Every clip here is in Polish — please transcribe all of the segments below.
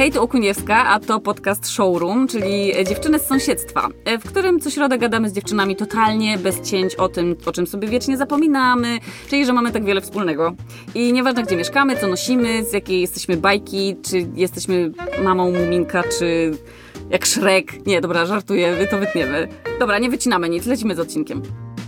Hej, tu Okuniewska, a to podcast Showroom, czyli dziewczyny z sąsiedztwa, w którym co środę gadamy z dziewczynami totalnie bez cięć o tym, o czym sobie wiecznie zapominamy, czyli że mamy tak wiele wspólnego. I nieważne, gdzie mieszkamy, co nosimy, z jakiej jesteśmy bajki, czy jesteśmy mamą Muminka, czy jak Shrek. Nie, dobra, żartuję, to wytniemy. Dobra, nie wycinamy nic, lecimy z odcinkiem.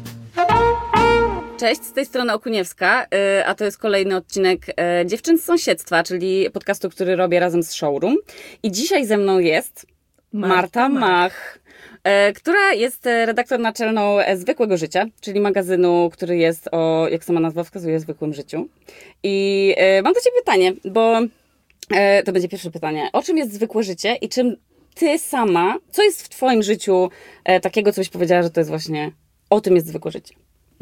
Cześć, z tej strony Okuniewska, a to jest kolejny odcinek Dziewczyn z sąsiedztwa, czyli podcastu, który robię razem z Showroom. I dzisiaj ze mną jest Marta Mach, która jest redaktor naczelną Zwykłego Życia, czyli magazynu, który jest o, jak sama nazwa wskazuje, zwykłym życiu. I mam do ciebie pytanie, bo to będzie pierwsze pytanie. O czym jest zwykłe życie i czym ty sama, co jest w twoim życiu takiego, co byś powiedziała, że to jest właśnie, o tym jest zwykłe życie?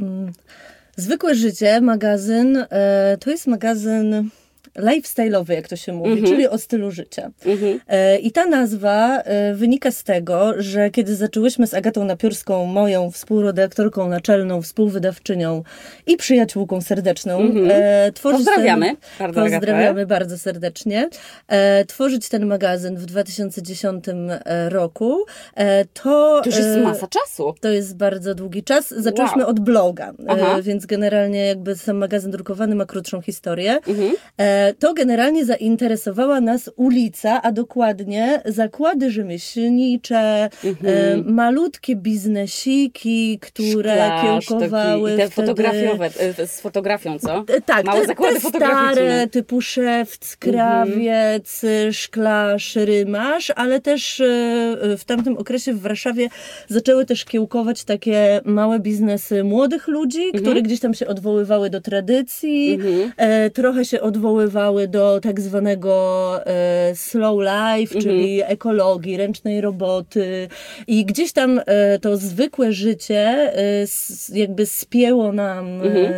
Zwykłe Życie, magazyn, to jest magazyn lifestyle'owy, jak to się mówi, czyli o stylu życia. I ta nazwa wynika z tego, że kiedy zaczęłyśmy z Agatą Napiorską, moją współredaktorką naczelną, współwydawczynią i przyjaciółką serdeczną, pozdrawiamy. Pozdrawiamy bardzo serdecznie. Tworzyć ten magazyn w 2010 roku, to już jest masa czasu. To jest bardzo długi czas. Zaczęliśmy od bloga, więc generalnie jakby sam magazyn drukowany ma krótszą historię. To generalnie zainteresowała nas ulica, a dokładnie zakłady rzemieślnicze, malutkie biznesiki, które kiełkowały i te fotografiowe, z fotografią, co? Tak, małe zakłady te fotograficzne. Stare, typu Szewc, Krawiec, Szklarz, Rymarz, ale też w tamtym okresie w Warszawie zaczęły też kiełkować takie małe biznesy młodych ludzi, które gdzieś tam się odwoływały do tradycji, trochę się odwoływały do tak zwanego slow life, czyli ekologii, ręcznej roboty i gdzieś tam to zwykłe życie jakby spięło nam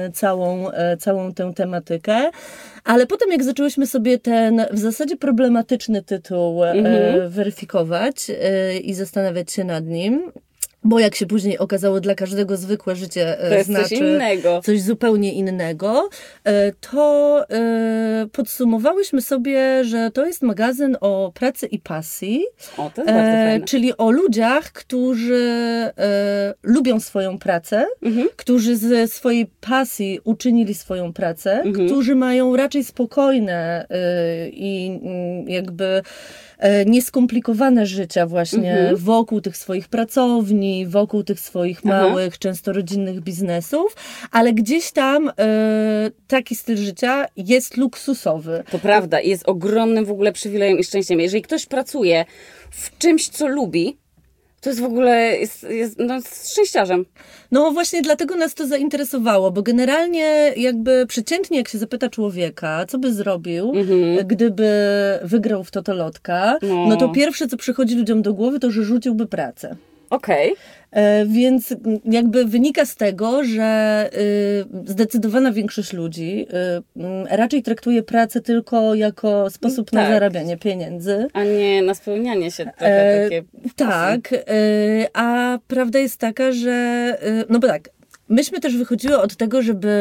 całą tę tematykę. Ale potem jak zaczęłyśmy sobie ten w zasadzie problematyczny tytuł weryfikować i zastanawiać się nad nim, bo jak się później okazało, dla każdego zwykłe życie to znaczy coś innego. Coś zupełnie innego, to podsumowałyśmy sobie, że to jest magazyn o pracy i pasji. O, to jest bardzo fajne. Czyli o ludziach, którzy lubią swoją pracę, którzy ze swojej pasji uczynili swoją pracę, którzy mają raczej spokojne i jakby nieskomplikowane życia właśnie wokół tych swoich pracowni, wokół tych swoich małych, często rodzinnych biznesów, ale gdzieś tam taki styl życia jest luksusowy. To prawda i jest ogromnym w ogóle przywilejem i szczęściem. Jeżeli ktoś pracuje w czymś, co lubi, to jest w ogóle, jest szczęściarzem. No właśnie dlatego nas to zainteresowało, bo generalnie jakby przeciętnie jak się zapyta człowieka, co by zrobił, gdyby wygrał w totolotka, no to pierwsze, co przychodzi ludziom do głowy, to, że rzuciłby pracę. Okej. Więc jakby wynika z tego, że zdecydowana większość ludzi raczej traktuje pracę tylko jako sposób na zarabianie pieniędzy. A nie na spełnianie się trochę takie... Tak, a prawda jest taka, że no bo tak, myśmy też wychodziły od tego, żeby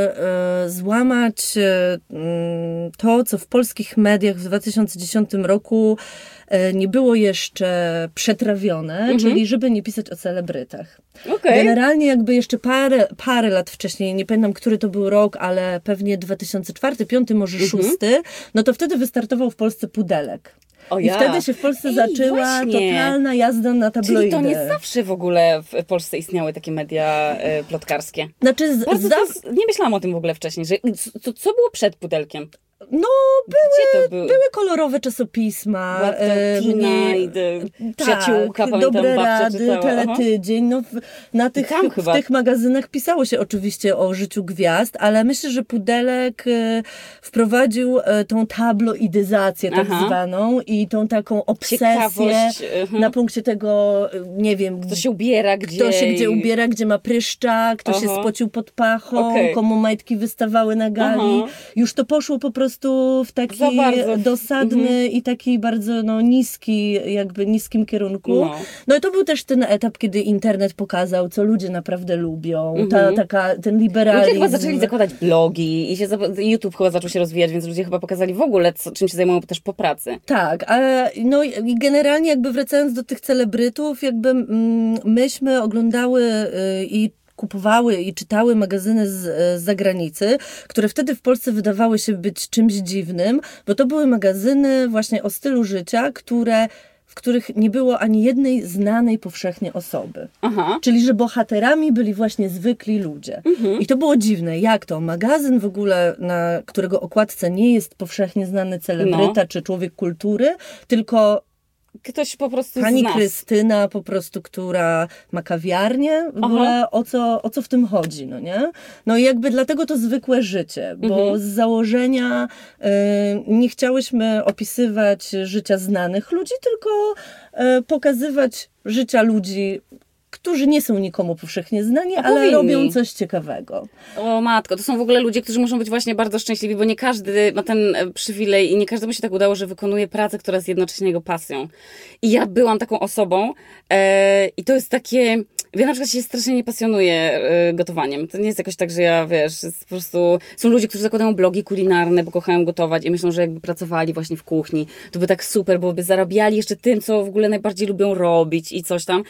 złamać to, co w polskich mediach w 2010 roku nie było jeszcze przetrawione, czyli żeby nie pisać o celebrytach. Generalnie jakby jeszcze parę lat wcześniej, nie pamiętam, który to był rok, ale pewnie 2004, 2005, może 2006, no to wtedy wystartował w Polsce Pudelek. I wtedy się w Polsce zaczęła totalna jazda na tabloidy. Czyli to nie zawsze w ogóle w Polsce istniały takie media plotkarskie. Znaczy, nie myślałam o tym w ogóle wcześniej, że co było przed Pudelkiem? No, były kolorowe czasopisma. Kina i Przyjaciółka, pamiętam, Dobre babcia rady, czytała. Teletydzień. No, w tych magazynach pisało się oczywiście o życiu gwiazd, ale myślę, że Pudelek wprowadził tą tabloidyzację tak zwaną i tą taką obsesję na punkcie tego, nie wiem... Kto się ubiera, gdzie... Kto się gdzie ubiera, gdzie ma pryszcza, kto się spocił pod pachą, komu majtki wystawały na gali. Już to poszło po prostu prostu w taki dosadny i taki bardzo niskim kierunku. No i to był też ten etap, kiedy internet pokazał, co ludzie naprawdę lubią. Ten liberalizm. Ludzie chyba zaczęli zakładać blogi i YouTube chyba zaczął się rozwijać, więc ludzie chyba pokazali w ogóle, czym się zajmują też po pracy. Tak, ale i generalnie jakby wracając do tych celebrytów, jakby myśmy oglądały i kupowały i czytały magazyny z zagranicy, które wtedy w Polsce wydawały się być czymś dziwnym, bo to były magazyny właśnie o stylu życia, w których nie było ani jednej znanej powszechnie osoby. Aha. Czyli, że bohaterami byli właśnie zwykli ludzie. I to było dziwne. Jak to? Magazyn w ogóle, na którego okładce nie jest powszechnie znany celebryta czy człowiek kultury, tylko ktoś po prostu pani Krystyna po prostu, która ma kawiarnię, w ogóle o co w tym chodzi, no nie? No i jakby dlatego to zwykłe życie, bo z założenia nie chciałyśmy opisywać życia znanych ludzi, tylko pokazywać życia ludzi, którzy nie są nikomu powszechnie znani, ale robią coś ciekawego. O matko, to są w ogóle ludzie, którzy muszą być właśnie bardzo szczęśliwi, bo nie każdy ma ten przywilej i nie każdemu się tak udało, że wykonuje pracę, która jest jednocześnie jego pasją. I ja byłam taką osobą i to jest takie... Ja na przykład się strasznie nie pasjonuję gotowaniem. To nie jest jakoś tak, że ja, po prostu... Są ludzie, którzy zakładają blogi kulinarne, bo kochają gotować i myślą, że jakby pracowali właśnie w kuchni, to by tak super, bo by zarabiali jeszcze tym, co w ogóle najbardziej lubią robić i coś tam.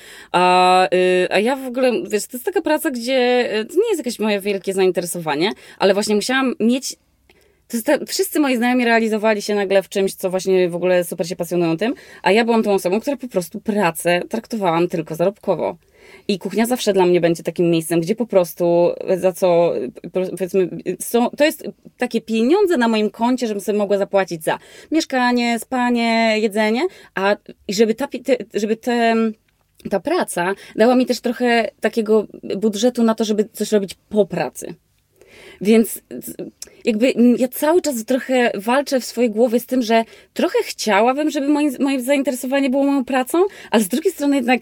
A ja w ogóle, to jest taka praca, gdzie to nie jest jakieś moje wielkie zainteresowanie, ale właśnie musiałam mieć... Wszyscy moi znajomi realizowali się nagle w czymś, co właśnie w ogóle super się pasjonują tym, a ja byłam tą osobą, która po prostu pracę traktowałam tylko zarobkowo. I kuchnia zawsze dla mnie będzie takim miejscem, gdzie po prostu za co, powiedzmy, to jest takie pieniądze na moim koncie, żebym sobie mogła zapłacić za mieszkanie, spanie, jedzenie, i żeby ta praca dała mi też trochę takiego budżetu na to, żeby coś robić po pracy. Więc jakby ja cały czas trochę walczę w swojej głowie z tym, że trochę chciałabym, żeby moje zainteresowanie było moją pracą, ale z drugiej strony jednak,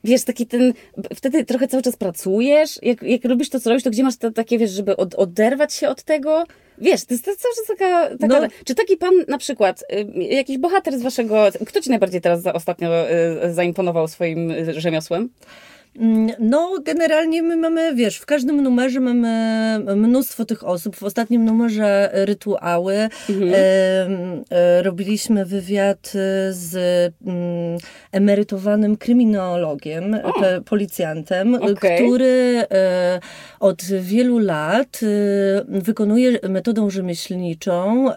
wtedy trochę cały czas pracujesz, jak robisz to, co robisz, to gdzie masz takie, żeby oderwać się od tego? Wiesz, to jest cały czas taka czy taki pan na przykład, jakiś bohater z waszego, kto ci najbardziej teraz ostatnio zaimponował swoim rzemiosłem? No, generalnie my mamy, w każdym numerze mamy mnóstwo tych osób. W ostatnim numerze Rytuały robiliśmy wywiad z emerytowanym kryminologiem, policjantem, który od wielu lat wykonuje metodą rzemieślniczą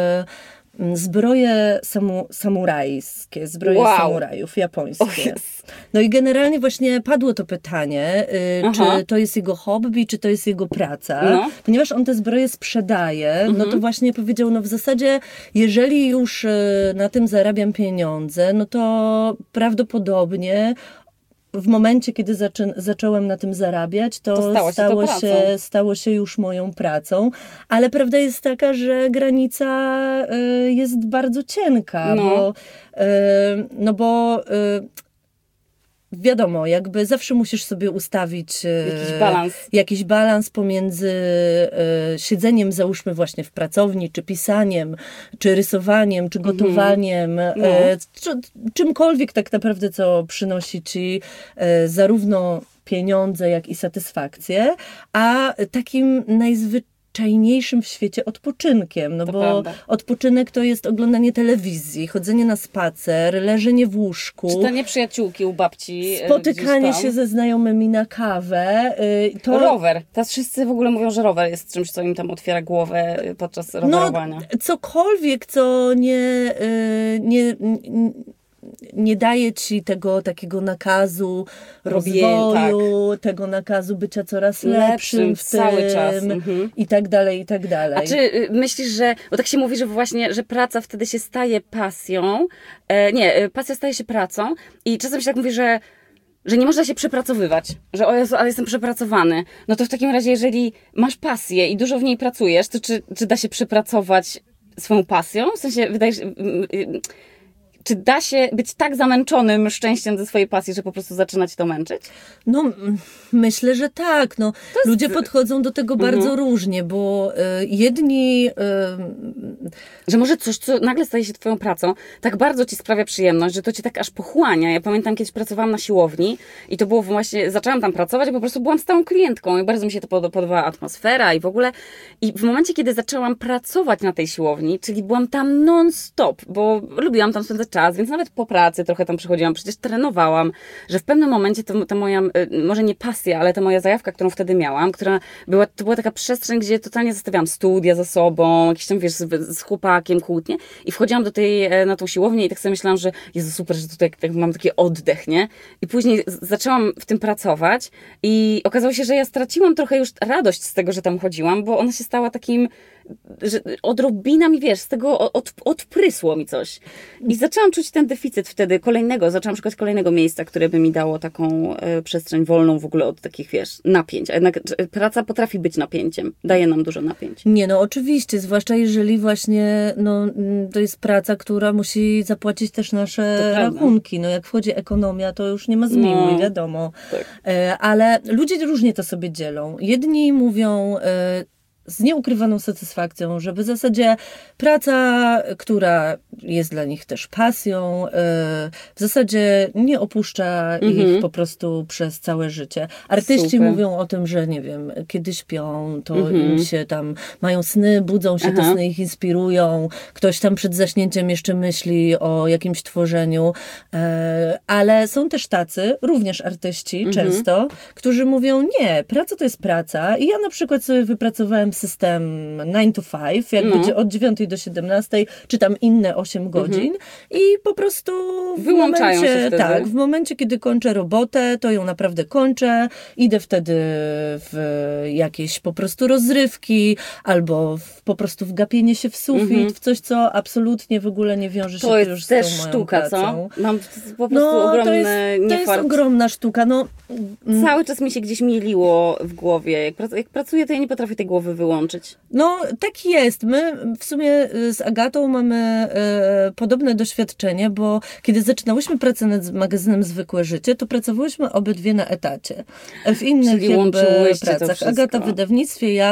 zbroje samurajskie, samurajów japońskie. No i generalnie właśnie padło to pytanie, czy to jest jego hobby, czy to jest jego praca. Ponieważ on te zbroje sprzedaje, no to właśnie powiedział, w zasadzie jeżeli już na tym zarabiam pieniądze, no to prawdopodobnie w momencie, kiedy zacząłem na tym zarabiać, to stało się już moją pracą. Ale prawda jest taka, że granica jest bardzo cienka, bo wiadomo, jakby zawsze musisz sobie ustawić jakiś balans pomiędzy siedzeniem, załóżmy właśnie w pracowni, czy pisaniem, czy rysowaniem, czy gotowaniem, czymkolwiek tak naprawdę, co przynosi ci zarówno pieniądze, jak i satysfakcję, a takim najzwyczajniejszym w świecie odpoczynkiem, bo prawda. Odpoczynek to jest oglądanie telewizji, chodzenie na spacer, leżenie w łóżku, czytanie przyjaciółki u babci, spotykanie się ze znajomymi na kawę. Rower. Teraz wszyscy w ogóle mówią, że rower jest czymś, co im tam otwiera głowę podczas rowerowania. Cokolwiek, co nie daje ci tego takiego nakazu rozwoju, tego nakazu bycia coraz lepszym w tym cały czas. I tak dalej, i tak dalej. A czy myślisz, że, bo tak się mówi, że właśnie, że praca wtedy się staje pasją, pasja staje się pracą i czasem się tak mówi, że nie można się przepracowywać, że o Jezu, ale jestem przepracowany. No to w takim razie, jeżeli masz pasję i dużo w niej pracujesz, to czy da się przepracować swoją pasją? W sensie, Czy da się być tak zamęczonym szczęściem ze swojej pasji, że po prostu zaczyna cię to męczyć? No, myślę, że tak. No, ludzie podchodzą do tego bardzo różnie, bo jedni... Że może coś, co nagle staje się twoją pracą, tak bardzo ci sprawia przyjemność, że to cię tak aż pochłania. Ja pamiętam, kiedyś pracowałam na siłowni i to było właśnie, zaczęłam tam pracować, bo po prostu byłam stałą klientką i bardzo mi się to podobała atmosfera i w ogóle. I w momencie, kiedy zaczęłam pracować na tej siłowni, czyli byłam tam non-stop, bo lubiłam tam spędzać czas, więc nawet po pracy trochę tam przychodziłam, przecież trenowałam, że w pewnym momencie ta moja, może nie pasja, ale ta moja zajawka, którą wtedy miałam, to była taka przestrzeń, gdzie totalnie zostawiałam studia za sobą, jakieś tam, wiesz, z chłopakiem kłótnie i wchodziłam na tą siłownię i tak sobie myślałam, że Jezu, super, że tutaj tak mam taki oddech, nie? I później zaczęłam w tym pracować i okazało się, że ja straciłam trochę już radość z tego, że tam chodziłam, bo ona się stała takim, że odrobina mi, wiesz, z tego odprysło mi coś. I zaczęłam czuć ten deficyt wtedy zaczęłam szukać kolejnego miejsca, które by mi dało taką przestrzeń wolną w ogóle od takich, wiesz, napięć. A jednak praca potrafi być napięciem. Daje nam dużo napięć. Nie, no oczywiście, zwłaszcza jeżeli właśnie, no to jest praca, która musi zapłacić też nasze rachunki. No jak wchodzi ekonomia, to już nie ma zmiłuj, wiadomo. Tak. Ale ludzie różnie to sobie dzielą. Jedni mówią... z nieukrywaną satysfakcją, że w zasadzie praca, która jest dla nich też pasją, w zasadzie nie opuszcza ich po prostu przez całe życie. Artyści mówią o tym, że nie wiem, kiedy śpią, to im się tam mają sny, budzą się, te sny ich inspirują. Ktoś tam przed zaśnięciem jeszcze myśli o jakimś tworzeniu. Ale są też tacy, również artyści często, którzy mówią, nie, praca to jest praca i ja na przykład sobie wypracowałem system 9 to 5, jak będzie od 9 do 17, czy tam inne 8 godzin i po prostu wyłączają się wtedy. Tak, w momencie, kiedy kończę robotę, to ją naprawdę kończę, idę wtedy w jakieś po prostu rozrywki, albo po prostu wgapienie się w sufit, w coś, co absolutnie w ogóle nie wiąże się już z tą moją pracą. To jest też sztuka, co? Mam po prostu ogromny to jest ogromna sztuka. No, cały czas mi się gdzieś mieliło w głowie. Jak pracuję, to ja nie potrafię tej głowy wyłączyć. No, tak jest. My w sumie z Agatą mamy podobne doświadczenie, bo kiedy zaczynałyśmy pracę nad magazynem Zwykłe Życie, to pracowałyśmy obydwie na etacie. W innych pracach. Agata w wydawnictwie, ja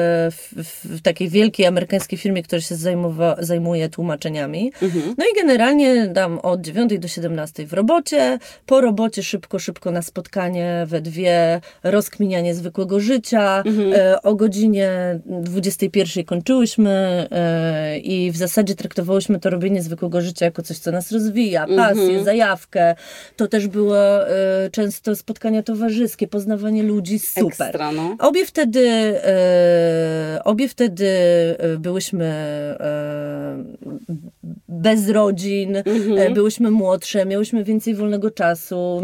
w takiej wielkiej amerykańskiej firmie, która się zajmuje tłumaczeniami. No i generalnie dam od 9 do 17 w robocie, po robocie szybko na spotkanie we dwie, rozkminianie zwykłego życia, o godzinie 21 kończyłyśmy i w zasadzie traktowałyśmy to robienie zwykłego życia jako coś, co nas rozwija, pasję, zajawkę. To też było często spotkania towarzyskie, poznawanie ludzi, super. Ekstra, no. Obie wtedy byłyśmy bez rodzin, byłyśmy młodsze, miałyśmy więcej wolnego czasu,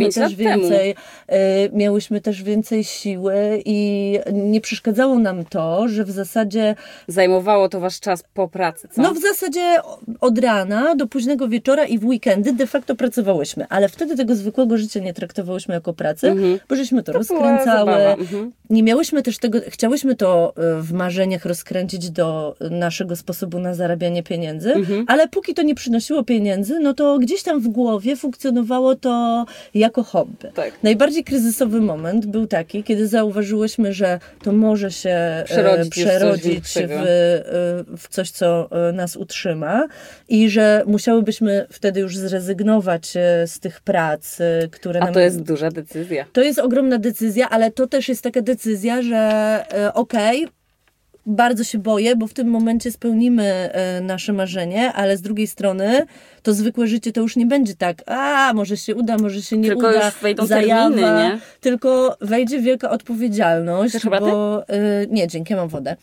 miałyśmy też więcej siły i nie przeszkadzało nam to, że w zasadzie... Zajmowało to wasz czas po pracy, co? No w zasadzie od rana do późnego wieczora i w weekendy de facto pracowałyśmy, ale wtedy tego zwykłego życia nie traktowałyśmy jako pracy, bo żeśmy to rozkręcały. Nie miałyśmy też tego, chciałyśmy to w marzeniach rozkręcić do naszego sposobu na zarabianie pieniędzy, ale póki to nie przynosiło pieniędzy, no to gdzieś tam w głowie funkcjonowało to jako hobby. Tak. Najbardziej kryzysowy moment był taki, kiedy zauważyłyśmy, że to może się przerodzić w coś, co nas utrzyma i że musiałybyśmy wtedy już zrezygnować z tych prac, które nam... A to jest duża decyzja. To jest ogromna decyzja, ale to też jest taka decyzja, że bardzo się boję, bo w tym momencie spełnimy nasze marzenie, ale z drugiej strony to zwykłe życie to już nie będzie tak, może się uda, może się nie tylko uda, już wejdą zajawa, terminy, nie? Tylko wejdzie wielka odpowiedzialność. Chcesz herbatę? Nie, dzięki, ja mam wodę.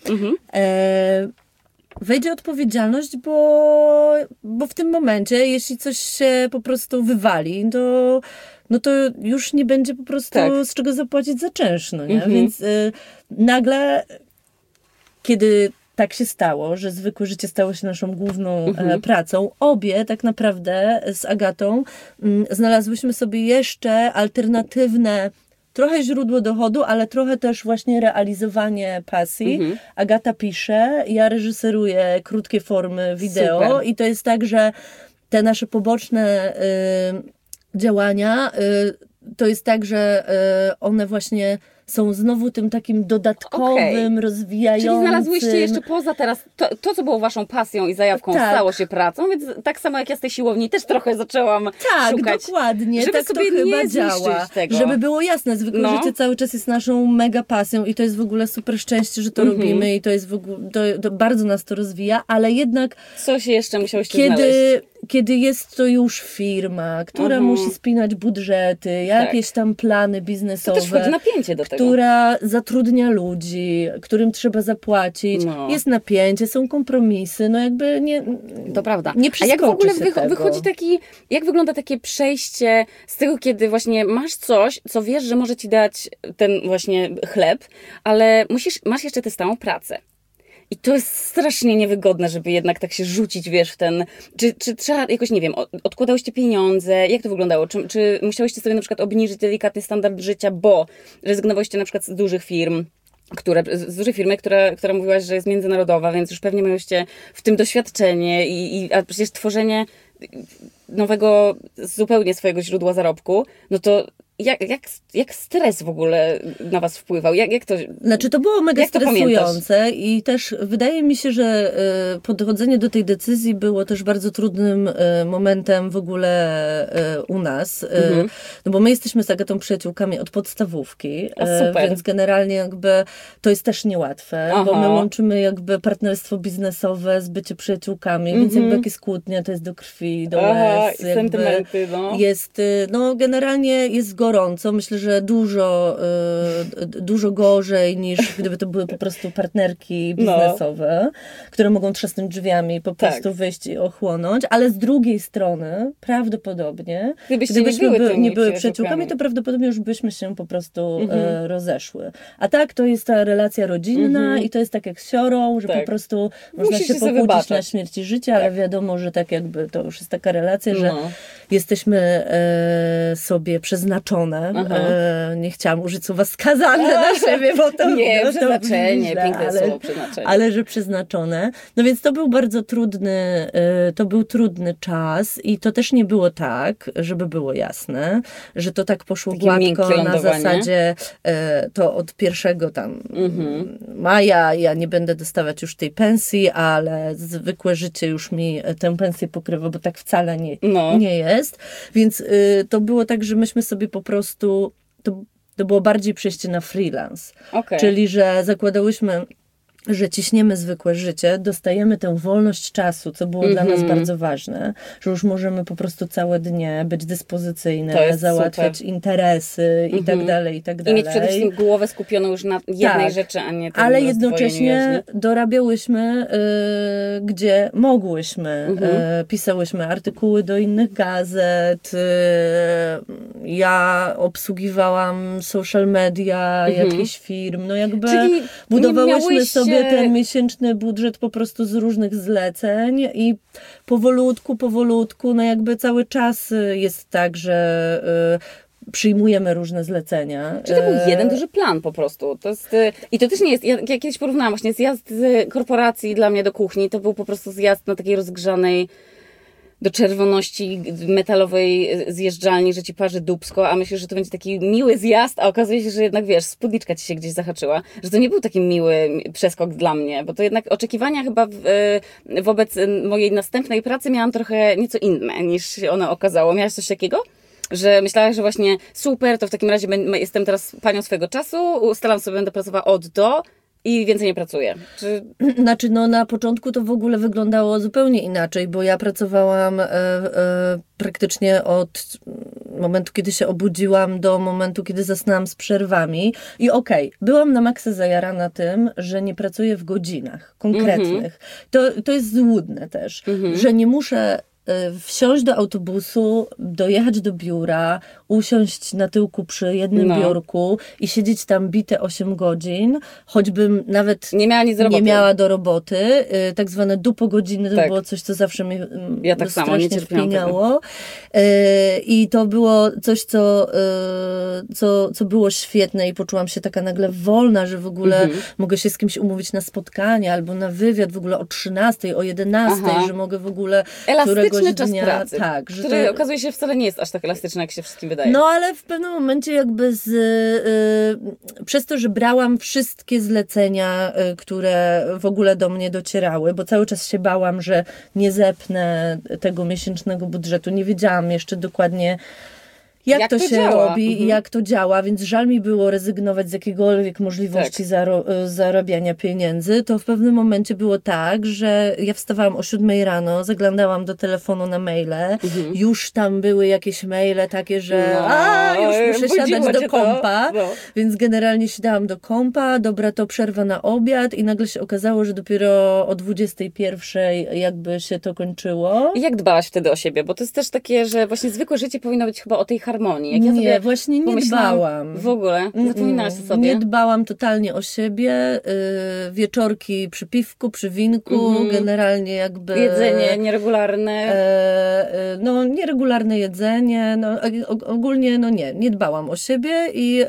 Wejdzie odpowiedzialność, bo w tym momencie, jeśli coś się po prostu wywali, no to już nie będzie po prostu z czego zapłacić za czynsz, no nie? Więc nagle, kiedy tak się stało, że zwykłe życie stało się naszą główną pracą, obie tak naprawdę z Agatą znalazłyśmy sobie jeszcze alternatywne trochę źródło dochodu, ale trochę też właśnie realizowanie pasji. Agata pisze, ja reżyseruję krótkie formy wideo i to jest tak, że te nasze poboczne działania, to jest tak, że one właśnie są znowu tym takim dodatkowym, rozwijającym. Czyli znalazłyście jeszcze poza teraz to, co było waszą pasją i zajawką, stało się pracą, więc tak samo jak ja z tej siłowni też trochę zaczęłam szukać. Tak, dokładnie. Żeby tak sobie to chyba nie działa. Tego. Żeby było jasne, zwykłe życie cały czas jest naszą mega pasją i to jest w ogóle super szczęście, że to robimy i to jest w ogóle, to bardzo nas to rozwija, ale jednak coś jeszcze musiałyście znaleźć. Kiedy jest to już firma, która musi spinać budżety, jakieś tam plany biznesowe. To też wchodzi napięcie do tego. Która zatrudnia ludzi, którym trzeba zapłacić. Jest napięcie, są kompromisy, no jakby nie. To prawda. Nie a jak w ogóle wychodzi jak wygląda takie przejście z tego, kiedy właśnie masz coś, co wiesz, że może ci dać ten właśnie chleb, ale masz jeszcze tę stałą pracę. I to jest strasznie niewygodne, żeby jednak tak się rzucić, wiesz, w ten... Czy trzeba jakoś, nie wiem, odkładałyście pieniądze? Jak to wyglądało? Czy musiałyście sobie na przykład obniżyć delikatny standard życia, bo rezygnowałyście na przykład z dużych firm, która mówiłaś, że jest międzynarodowa, więc już pewnie miałyście w tym doświadczenie a przecież tworzenie nowego zupełnie swojego źródła zarobku, no to jak stres w ogóle na was wpływał? Jak to... Znaczy to było mega stresujące i też wydaje mi się, że podchodzenie do tej decyzji było też bardzo trudnym momentem w ogóle u nas. No bo my jesteśmy z Agatą przyjaciółkami od podstawówki, więc generalnie jakby to jest też niełatwe, bo my łączymy jakby partnerstwo biznesowe z bycie przyjaciółkami, więc jakby jak jest kłótnia, to jest do krwi, do łez. Sentymenty, Jest, no generalnie jest gorąco. Myślę, że dużo gorzej niż gdyby to były po prostu partnerki biznesowe, które mogą trzasnąć drzwiami i po prostu wyjść i ochłonąć, ale z drugiej strony prawdopodobnie gdybyśmy nie były przyjaciółkami, to prawdopodobnie już byśmy się po prostu rozeszły. A tak, to jest ta relacja rodzinna i to jest tak jak z siorą, że po prostu można się pokłócić na śmierć i życie, ale wiadomo, że tak jakby to już jest taka relacja, że jesteśmy sobie przeznaczone. Nie chciałam użyć słowa skazane na siebie, bo to nie, przeznaczenie, piękne słowo przeznaczenie. Ale że przeznaczone. No więc to był bardzo trudny czas i to też nie było tak, żeby było jasne, że to tak poszło gładko na zasadzie to od 1 maja ja nie będę dostawać już tej pensji, ale zwykłe życie już mi tę pensję pokrywa, bo tak wcale nie jest. Więc to było tak, że myśmy sobie po prostu, to było bardziej przejście na freelance. Czyli, że zakładałyśmy, że ciśniemy zwykłe życie, dostajemy tę wolność czasu, co było dla nas bardzo ważne, że już możemy po prostu całe dnie być dyspozycyjne, załatwiać interesy i tak dalej, i tak dalej. I mieć przede wszystkim głowę skupioną już na jednej rzeczy, a nie tym ale jednocześnie dorabiałyśmy, gdzie mogłyśmy. Pisałyśmy artykuły do innych gazet, ja obsługiwałam social media jakichś firm, no jakby czyli budowałyśmy sobie ten miesięczny budżet po prostu z różnych zleceń i powolutku, no jakby cały czas jest tak, że przyjmujemy różne zlecenia. Czy to był jeden duży plan po prostu? To jest, i to też nie jest, ja kiedyś porównałam właśnie zjazd z korporacji dla mnie do kuchni, to był po prostu zjazd na takiej rozgrzanej do czerwoności metalowej zjeżdżalni, że ci parzy dupsko, a myślisz, że to będzie taki miły zjazd, a okazuje się, że jednak wiesz, spódniczka ci się gdzieś zahaczyła, że to nie był taki miły przeskok dla mnie, bo to jednak oczekiwania chyba wobec mojej następnej pracy miałam trochę nieco inne niż się ono okazało. Miałaś coś takiego? Że myślałaś, że właśnie super, to w takim razie jestem teraz panią swego czasu, ustalam sobie, będę pracowała od do i więcej nie pracuję. Znaczy, no na początku to w ogóle wyglądało zupełnie inaczej, bo ja pracowałam praktycznie od momentu, kiedy się obudziłam, do momentu, kiedy zasnęłam z przerwami. I byłam na maksa zajarana tym, że nie pracuję w godzinach konkretnych. To jest złudne też, że nie muszę wsiąść do autobusu, dojechać do biura, usiąść na tyłku przy jednym biurku i siedzieć tam bite 8 godzin, choćbym nawet nie miała do roboty. Tak zwane dupogodziny to było coś, co zawsze mnie strasznie wpiniało. I to było coś, co było świetne i poczułam się taka nagle wolna, że w ogóle mogę się z kimś umówić na spotkanie albo na wywiad w ogóle o 13, o 11, że mogę w ogóle elastyczny czas dnia, pracy, tak, że który okazuje się wcale nie jest aż tak elastyczny, jak się wszystkim wydaje. No ale w pewnym momencie jakby przez to, że brałam wszystkie zlecenia, które w ogóle do mnie docierały, bo cały czas się bałam, że nie zepnę tego miesięcznego budżetu. Nie wiedziałam jeszcze dokładnie, jak to się robi i jak to działa, więc żal mi było rezygnować z jakiegokolwiek możliwości zarabiania pieniędzy. To w pewnym momencie było tak, że ja wstawałam o 7 rano, zaglądałam do telefonu na maile, już tam były jakieś maile takie, że już muszę siadać do kompa, więc generalnie siadałam do kompa, dobra, to przerwa na obiad i nagle się okazało, że dopiero o 21 jakby się to kończyło. I jak dbałaś wtedy o siebie? Bo to jest też takie, że właśnie zwykłe życie powinno być chyba o tej harmonii. Jak ja sobie właśnie nie dbałam. W ogóle? Zapominałaś o sobie? Nie dbałam totalnie o siebie. Wieczorki przy piwku, przy winku, generalnie jakby... Jedzenie nieregularne. Nieregularne jedzenie. Ogólnie nie dbałam o siebie i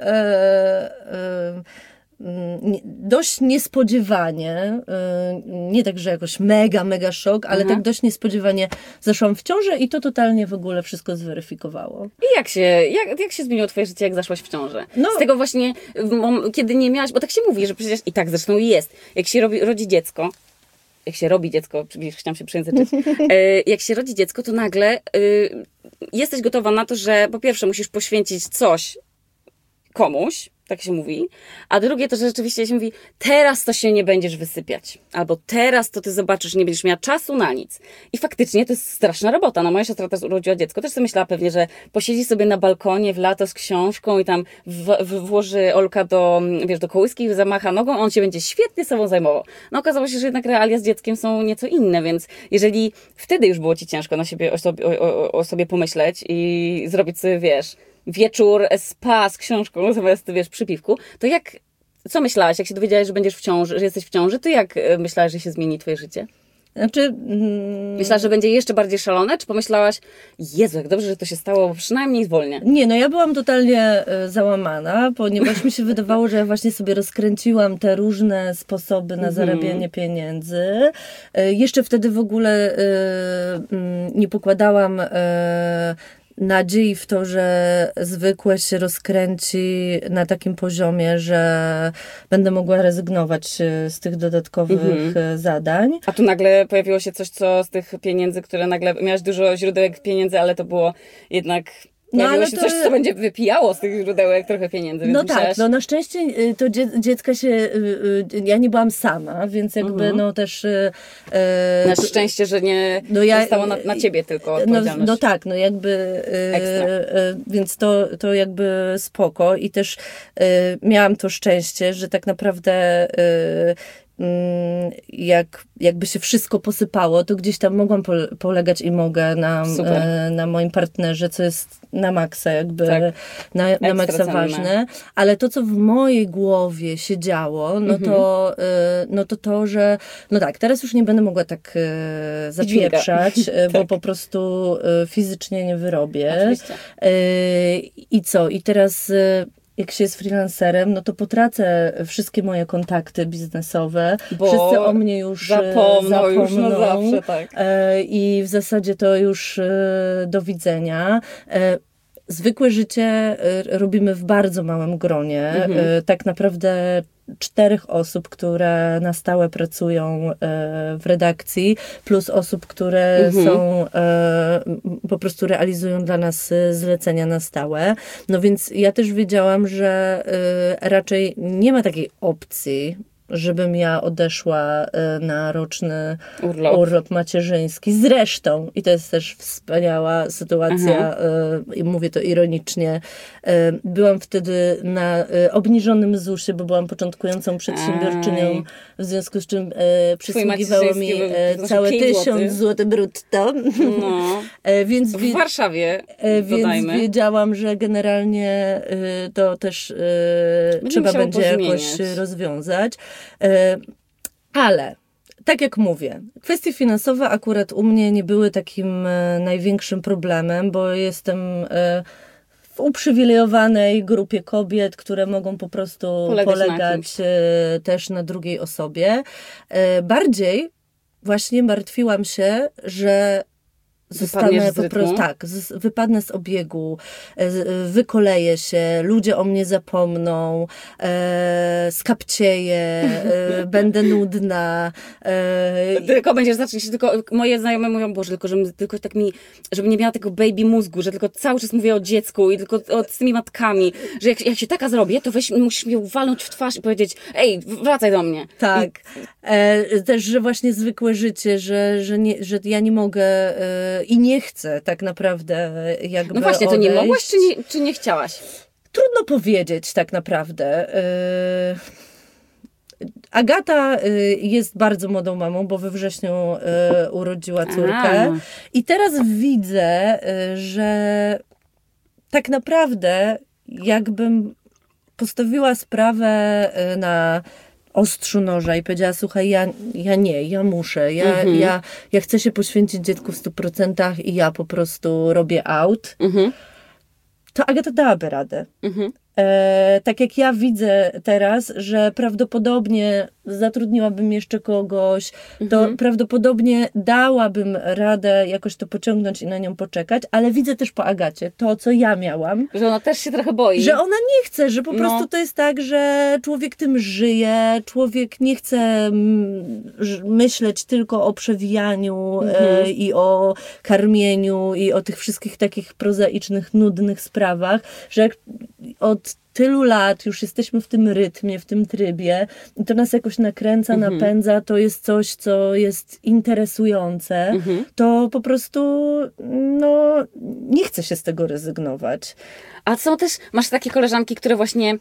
dość niespodziewanie, nie tak, że jakoś mega szok, ale tak dość niespodziewanie zaszłam w ciążę i to totalnie w ogóle wszystko zweryfikowało. I jak się zmieniło twoje życie, jak zaszłaś w ciążę? Z tego właśnie, kiedy nie miałaś, bo tak się mówi, że przecież i tak zresztą jest, jak się robi dziecko, chciałam się przejęzyczyć, jak się rodzi dziecko, to nagle jesteś gotowa na to, że po pierwsze musisz poświęcić coś komuś, tak się mówi, a drugie to, że rzeczywiście się mówi, teraz to się nie będziesz wysypiać, albo teraz to ty zobaczysz, nie będziesz miała czasu na nic. I faktycznie to jest straszna robota. No moja siostra też urodziła dziecko, też sobie myślała pewnie, że posiedzi sobie na balkonie w lato z książką i tam włoży Olka do kołyski i zamacha nogą, on się będzie świetnie sobą zajmował. No okazało się, że jednak realia z dzieckiem są nieco inne, więc jeżeli wtedy już było ci ciężko na siebie o sobie pomyśleć i zrobić sobie, wieczór spa z książką zamiast, przy piwku, to co myślałaś, jak się dowiedziałaś, że będziesz w ciąży, że jesteś w ciąży, to jak myślałaś, że się zmieni twoje życie? Myślałaś, że będzie jeszcze bardziej szalone, czy pomyślałaś, Jezu, jak dobrze, że to się stało, bo przynajmniej zwolnię? Nie, ja byłam totalnie załamana, ponieważ mi się wydawało, że ja właśnie sobie rozkręciłam te różne sposoby na zarabianie pieniędzy. Jeszcze wtedy w ogóle nie pokładałam nadziei w to, że zwykłe się rozkręci na takim poziomie, że będę mogła rezygnować z tych dodatkowych zadań. A tu nagle pojawiło się coś, co z tych pieniędzy, które nagle miałaś dużo źródełek pieniędzy, ale to było jednak... Pojawiło się coś, co będzie wypijało z tych źródełek trochę pieniędzy. Więc tak, na szczęście to dziecka się... Ja nie byłam sama, więc jakby też... Na szczęście, że nie zostało na ciebie tylko odpowiedzialność. Więc to jakby spoko i też miałam to szczęście, że tak naprawdę... jakby się wszystko posypało, to gdzieś tam mogłam polegać i mogę na moim partnerze, co jest na maksa jakby, na maksa ważne. Ale to, co w mojej głowie się działo, to, że teraz już nie będę mogła tak zapieprzać, bo po prostu fizycznie nie wyrobię. Oczywiście. I co? I teraz... Jak się jest freelancerem, to potracę wszystkie moje kontakty biznesowe. Bo wszyscy o mnie już zapomną. Już na zawsze, tak. I w zasadzie to już do widzenia. Zwykłe życie robimy w bardzo małym gronie. Tak naprawdę 4 osób, które na stałe pracują w redakcji, plus osób, które są po prostu realizują dla nas zlecenia na stałe. No więc ja też wiedziałam, że raczej nie ma takiej opcji, żebym ja odeszła na roczny urlop macierzyński. Zresztą, i to jest też wspaniała sytuacja, i mówię to ironicznie, byłam wtedy na obniżonym ZUS-ie, bo byłam początkującą przedsiębiorczynią, w związku z czym przysługiwało mi całe 1000 zł brutto. No. W Warszawie, więc wiedziałam, że generalnie to też trzeba będzie jakoś rozwiązać. Ale tak jak mówię, kwestie finansowe akurat u mnie nie były takim największym problemem, bo jestem w uprzywilejowanej grupie kobiet, które mogą po prostu polegać też na drugiej osobie. Bardziej właśnie martwiłam się, że zostanę po prostu, wypadnę z obiegu, wykoleję się, ludzie o mnie zapomną, skapcieję, będę nudna. Tylko będziesz zacząć się, tylko moje znajome mówią, Boże, tylko tak żeby nie miała tego baby mózgu, że tylko cały czas mówię o dziecku i tylko z tymi matkami, że jak się taka zrobię, to musisz mnie walnąć w twarz i powiedzieć, ej, wracaj do mnie. Tak. Też, że właśnie zwykłe życie, że ja nie mogę i nie chcę tak naprawdę jakby No właśnie, to nie mogłaś, czy nie chciałaś? Trudno powiedzieć tak naprawdę. Agata jest bardzo młodą mamą, bo we wrześniu urodziła córkę. I teraz widzę, że tak naprawdę jakbym postawiła sprawę na ostrzu noża i powiedziała, słuchaj, ja muszę, ja chcę się poświęcić dziecku w 100% i ja po prostu robię out, to Agata dałaby radę. Tak jak ja widzę teraz, że prawdopodobnie zatrudniłabym jeszcze kogoś, to prawdopodobnie dałabym radę jakoś to pociągnąć i na nią poczekać, ale widzę też po Agacie to, co ja miałam. Że ona też się trochę boi. Że ona nie chce, że po prostu to jest tak, że człowiek tym żyje, człowiek nie chce myśleć tylko o przewijaniu i o karmieniu i o tych wszystkich takich prozaicznych, nudnych sprawach, że jak od tylu lat już jesteśmy w tym rytmie, w tym trybie i to nas jakoś nakręca, napędza, to jest coś, co jest interesujące, to po prostu nie chce się z tego rezygnować. A są też, masz takie koleżanki, które właśnie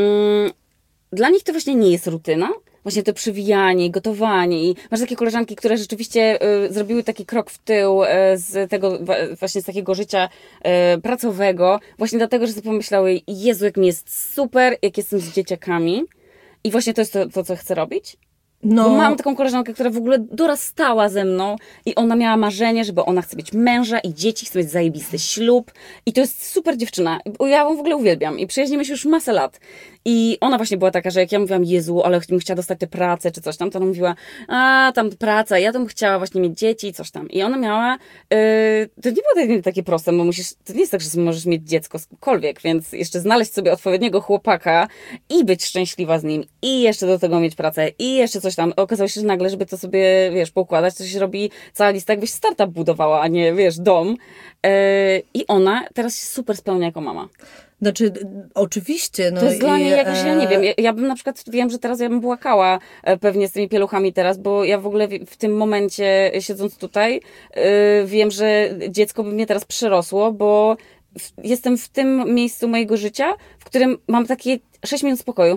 dla nich to właśnie nie jest rutyna, właśnie to przewijanie, gotowanie i masz takie koleżanki, które rzeczywiście zrobiły taki krok w tył z tego, właśnie z takiego życia pracowego, właśnie dlatego, że sobie pomyślały, Jezu, jak mi jest super, jak jestem z dzieciakami i właśnie to jest to co chcę robić. Bo mam taką koleżankę, która w ogóle dorastała ze mną i ona miała marzenie, żeby ona chce mieć męża i dzieci, chce mieć zajebisty ślub i to jest super dziewczyna. Ja ją w ogóle uwielbiam i przyjaźnimy się już masę lat. I ona właśnie była taka, że jak ja mówiłam, Jezu, ale bym chciała dostać tę pracę czy coś tam, to ona mówiła, tam praca, ja bym chciała właśnie mieć dzieci i coś tam. I ona miała, to nie było takie proste, bo to nie jest tak, że możesz mieć dziecko skądkolwiek, więc jeszcze znaleźć sobie odpowiedniego chłopaka i być szczęśliwa z nim i jeszcze do tego mieć pracę i jeszcze coś tam. Okazało się, że nagle, żeby to sobie, poukładać, to się robi cała lista, jakbyś startup budowała, a nie, dom. I ona teraz się super spełnia jako mama. Znaczy, oczywiście. To jest dla mnie jakoś, ja nie wiem, ja bym na przykład, wiem, że teraz ja bym płakała pewnie z tymi pieluchami teraz, bo ja w ogóle w tym momencie, siedząc tutaj, wiem, że dziecko by mnie teraz przerosło, bo jestem w tym miejscu mojego życia, w którym mam takie 6 minut spokoju.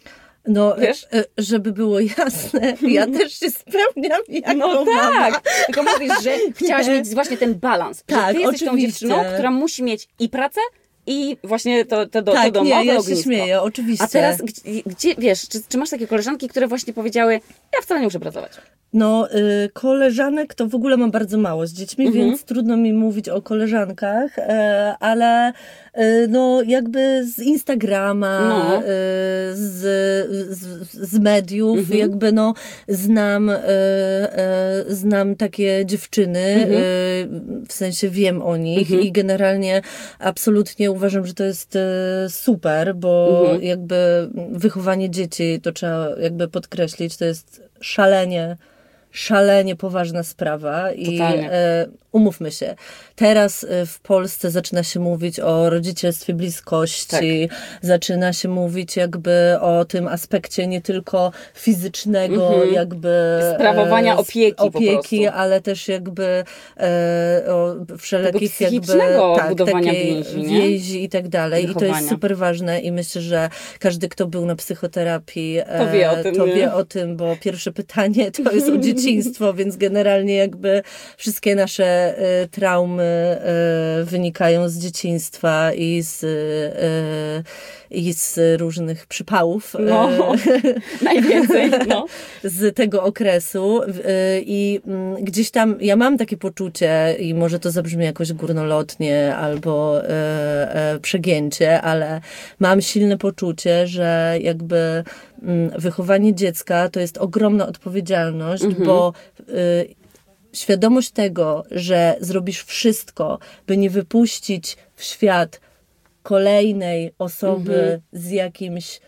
Żeby było jasne, ja też się spełniam jako mama. Tak, tylko mówisz, że chciałaś mieć właśnie ten balans, że ty jesteś tą dziewczyną, która musi mieć i pracę, i właśnie to domowe nie, ja ognisko. się śmieję, oczywiście. A teraz, gdzie czy masz takie koleżanki, które właśnie powiedziały, ja wcale nie muszę pracować? Koleżanek to w ogóle mam bardzo mało z dziećmi, więc trudno mi mówić o koleżankach, ale jakby z Instagrama, z mediów, jakby znam takie dziewczyny, w sensie wiem o nich i generalnie absolutnie uważam, że to jest super, bo jakby wychowanie dzieci, to trzeba jakby podkreślić, to jest szalenie szalenie poważna sprawa i umówmy się, teraz w Polsce zaczyna się mówić o rodzicielstwie bliskości, zaczyna się mówić jakby o tym aspekcie nie tylko fizycznego, jakby sprawowania opieki, ale też jakby o wszelakich jakby budowania więzi i tak dalej. Wychowania. I to jest super ważne i myślę, że każdy, kto był na psychoterapii, to wie o tym, bo pierwsze pytanie to jest o dzieciństwo, więc generalnie jakby wszystkie nasze traumy wynikają z dzieciństwa i z różnych przypałów. Najwięcej. Z tego okresu. I gdzieś tam ja mam takie poczucie i może to zabrzmi jakoś górnolotnie albo przegięcie, ale mam silne poczucie, że jakby wychowanie dziecka to jest ogromna odpowiedzialność, bo świadomość tego, że zrobisz wszystko, by nie wypuścić w świat kolejnej osoby z jakimś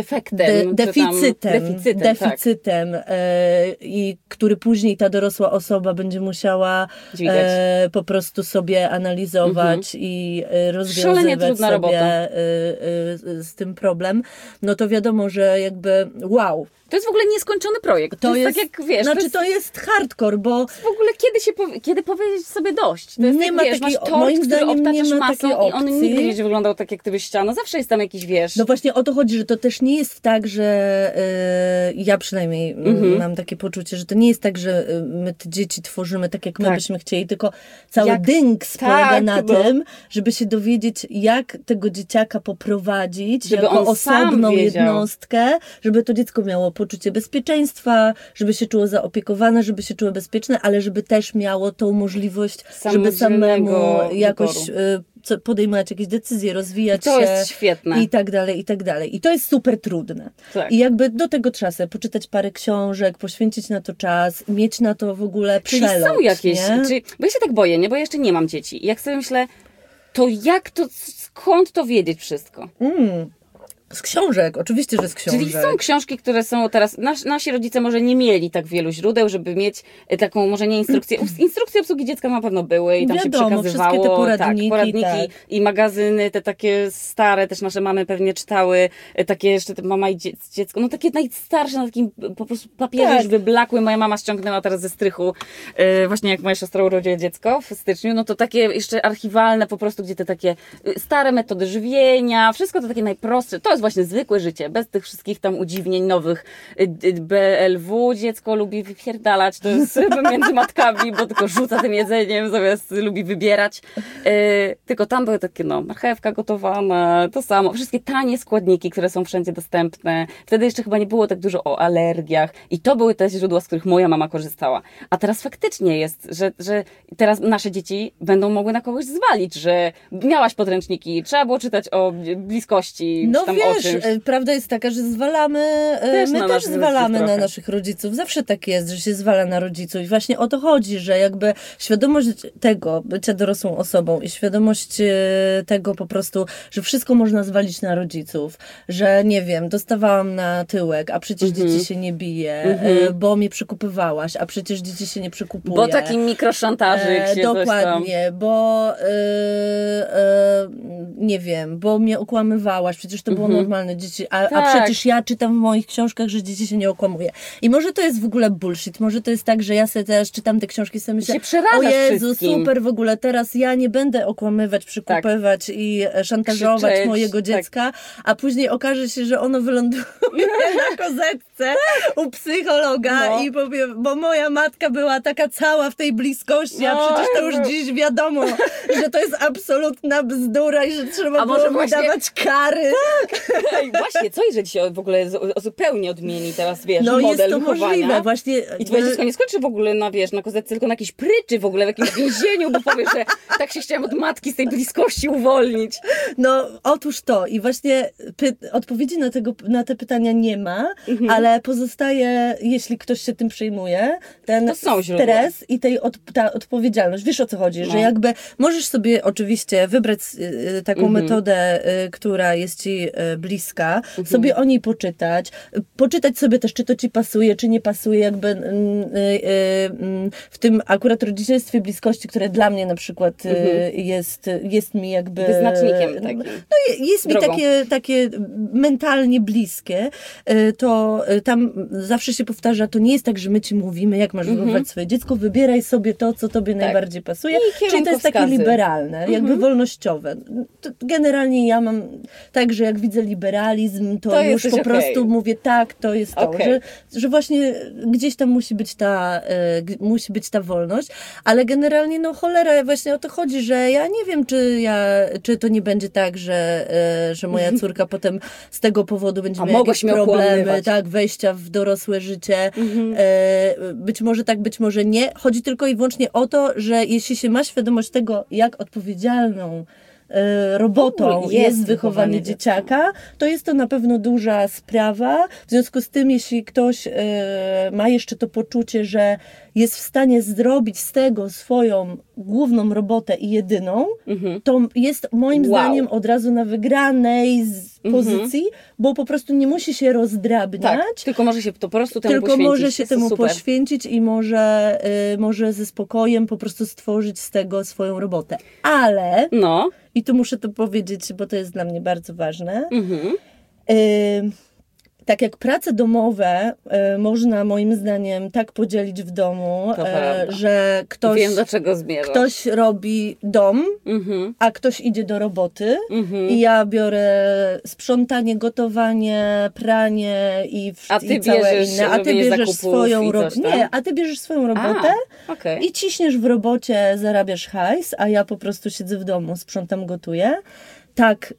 deficytem i który później ta dorosła osoba będzie musiała po prostu sobie analizować i rozwiązywać sobie z tym problem, no to wiadomo, że jakby wow. To jest w ogóle nieskończony projekt. To jest tak jak, wiesz... Znaczy to jest hardcore, bo... W ogóle kiedy powiedzieć sobie dość? To jest nie tak, ma wiesz, takiej, masz tort, który obtaczasz masą i on nigdy nie będzie wyglądał tak, jak ty byś chciała. No zawsze jest tam jakiś, wiesz... No właśnie o to chodzi, że to też nie jest tak, że ja przynajmniej mam takie poczucie, że to nie jest tak, że my te dzieci tworzymy tak, jak my byśmy chcieli, tylko cały dynks polega na tym, żeby się dowiedzieć, jak tego dzieciaka poprowadzić, żeby jako osobną jednostkę, żeby to dziecko miało poczucie bezpieczeństwa, żeby się czuło zaopiekowane, żeby się czuło bezpieczne, ale żeby też miało tą możliwość, żeby samemu jakoś podejmować jakieś decyzje, rozwijać się. To jest świetne. I tak dalej, i tak dalej. I to jest super trudne. Tak. I jakby do tego trzeba sobie poczytać parę książek, poświęcić na to czas, mieć na to w ogóle przelot. Czyli są jakieś, bo ja się tak boję, nie? Bo ja jeszcze nie mam dzieci. I jak sobie myślę, to skąd to wiedzieć wszystko? Z książek, oczywiście, że z książek. Czyli są książki, które są teraz... Nasi rodzice może nie mieli tak wielu źródeł, żeby mieć taką, może nie instrukcję. Instrukcje obsługi dziecka na pewno były i tam wiadomo, się przekazywało. Wszystkie te poradniki i magazyny, te takie stare, też nasze mamy pewnie czytały, takie jeszcze mama i dziecko, no takie najstarsze, na takim po prostu papierze już wyblakły. Moja mama ściągnęła teraz ze strychu, właśnie jak moja siostra urodziła dziecko w styczniu, no to takie jeszcze archiwalne po prostu, gdzie te takie stare metody żywienia, wszystko to takie najprostsze. To jest właśnie zwykłe życie, bez tych wszystkich tam udziwnień nowych. BLW dziecko lubi wypierdalać, to jest między matkami, bo tylko rzuca tym jedzeniem, zamiast lubi wybierać. Tylko tam były takie, marchewka gotowana, to samo. Wszystkie tanie składniki, które są wszędzie dostępne. Wtedy jeszcze chyba nie było tak dużo o alergiach i to były te źródła, z których moja mama korzystała. A teraz faktycznie jest, że teraz nasze dzieci będą mogły na kogoś zwalić, że miałaś podręczniki, trzeba było czytać o bliskości, no tam wiesz, prawda jest taka, że zwalamy, my też zwalamy na naszych rodziców. Zawsze tak jest, że się zwala na rodziców. I właśnie o to chodzi, że jakby świadomość tego, bycia dorosłą osobą i świadomość tego po prostu, że wszystko można zwalić na rodziców, że nie wiem, dostawałam na tyłek, a przecież dzieci się nie bije, bo mnie przekupywałaś, a przecież dzieci się nie przekupuje. Bo taki mikroszantażyk się dokładnie, bo nie wiem, bo mnie okłamywałaś, przecież to było normalne, dzieci, a przecież ja czytam w moich książkach, że dzieci się nie okłamuje. I może to jest w ogóle bullshit, może to jest tak, że ja sobie teraz czytam te książki i sobie myślę, o Jezu, wszystkim. Super w ogóle, teraz ja nie będę okłamywać, przekupywać i szantażować mojego dziecka, a później okaże się, że ono wyląduje na kozetce u psychologa i powie, bo moja matka była taka cała w tej bliskości, a przecież to już dziś wiadomo, że to jest absolutna bzdura i że trzeba było mi dawać kary. I właśnie, co jeżeli się w ogóle zupełnie odmieni teraz, wiesz, model jest to wychowania. Możliwe, właśnie. I twoje dziecko nie skończy w ogóle na kozetce, tylko na jakiejś pryczy w ogóle, w jakimś więzieniu, bo powiesz, że tak się chciałam od matki z tej bliskości uwolnić. No, otóż to. I właśnie odpowiedzi na te pytania nie ma, ale pozostaje, jeśli ktoś się tym przejmuje, ten stres i ta odpowiedzialność. Wiesz, o co chodzi? Że jakby możesz sobie oczywiście wybrać taką metodę, która jest ci bliska, sobie o niej poczytać sobie też, czy to ci pasuje, czy nie pasuje, jakby w tym akurat rodzicielstwie bliskości, które dla mnie na przykład jest mi jakby... Wyznacznikiem takim. No jest mi takie mentalnie bliskie, to tam zawsze się powtarza, to nie jest tak, że my ci mówimy, jak masz wychować swoje dziecko, wybieraj sobie to, co tobie najbardziej pasuje. Czyli to jest takie liberalne, jakby wolnościowe. To generalnie ja mam tak, że jak widzę liberalizm, to już po prostu mówię tak, to jest to, że właśnie gdzieś tam musi być ta wolność, ale generalnie no cholera, właśnie o to chodzi, że ja nie wiem, czy to nie będzie tak, że moja córka potem z tego powodu będzie miała jakieś problemy, tak, wejścia w dorosłe życie. Być może tak, być może nie. Chodzi tylko i wyłącznie o to, że jeśli się ma świadomość tego, jak odpowiedzialną robotą jest wychowanie dzieciaka, to jest to na pewno duża sprawa. W związku z tym, jeśli ktoś ma jeszcze to poczucie, że jest w stanie zrobić z tego swoją główną robotę i jedyną, to jest moim zdaniem od razu na wygranej pozycji, bo po prostu nie musi się rozdrabniać. Tak, tylko może się to po prostu temu poświęcić. Tylko może się temu poświęcić i może ze spokojem po prostu stworzyć z tego swoją robotę. Ale, i tu muszę to powiedzieć, bo to jest dla mnie bardzo ważne, tak jak prace domowe można moim zdaniem tak podzielić w domu, że ktoś robi dom, a ktoś idzie do roboty i ja biorę sprzątanie, gotowanie, pranie i całe inne. A ty bierzesz swoją robotę. A ty bierzesz swoją robotę i ciśniesz w robocie, zarabiasz hajs, a ja po prostu siedzę w domu, sprzątam, gotuję. Tak